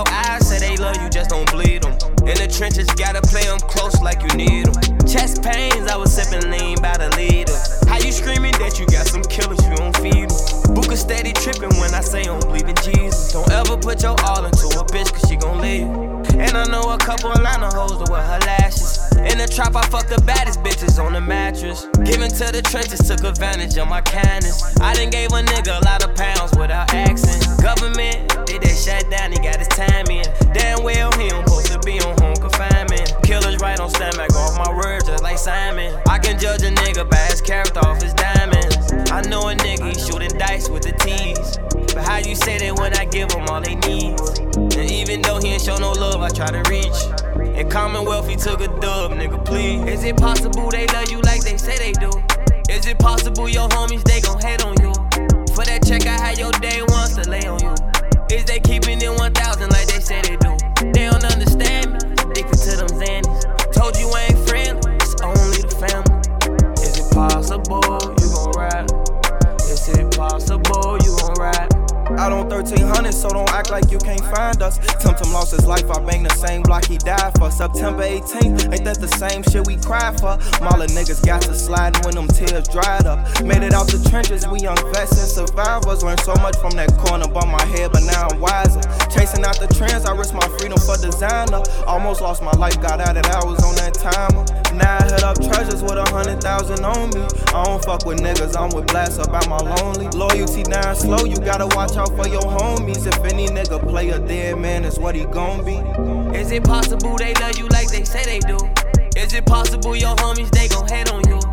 your eyes say they love you, just don't bleed them. In the trenches, gotta play them close like you need them. Chest pains, I was sipping lean by the leader. How you screaming that you got some killers, you don't feed them? Buka steady tripping when I say I don't believe in Jesus. Don't ever put your all into a bitch, cause she gon' leave. And I know a couple Atlanta hoes to wear her lashes. In the trap, I fuck the baddest bitches on the mattress. Giving to the trenches, took advantage of my kindness. I done gave a nigga a lot of pounds without asking. Government, did that shut down, he got his time in. Damn well, he don't supposed to be on home confinement. Killers right on standback off my words just like Simon. I can judge a nigga by his character off his diamonds. I know a nigga, he shooting dice with the T's. But how you say that when I give him all they need? And even though he ain't show no love, I try to reach. In Commonwealth, he took a dub, nigga, please. Is it possible they love you like they say they do? Is it possible your homies, they gon' hate on you? For that check, I had your day ones to lay on you. Is they keeping it 1,000 like they say they do? They don't understand me, addicted to them Xannies. Told you I ain't friendly, it's only the family. Is it possible you gon' ride? Is it possible you gon' ride? Out on 1300, so don't act like you can't find us. Tum lost his life, I banged the same block he died for. September 18th, ain't that the same shit we cried for? Mauler niggas got to sliding when them tears dried up. Made it out the trenches, we young vets and survivors. Learned so much from that corner, bump my head, but now I'm wiser. Chasing out the trends, I risked my freedom for designer. Almost lost my life, got out of hours on that timer. Now I hit up treasures with 100,000 on me. I don't fuck with niggas, I'm with blast up, I'm all lonely. Loyalty down slow, you gotta watch out for your homies. If any nigga play a dead man, that's what he gon' be. Is it possible they love you like they say they do? Is it possible your homies, they gon' hate on you?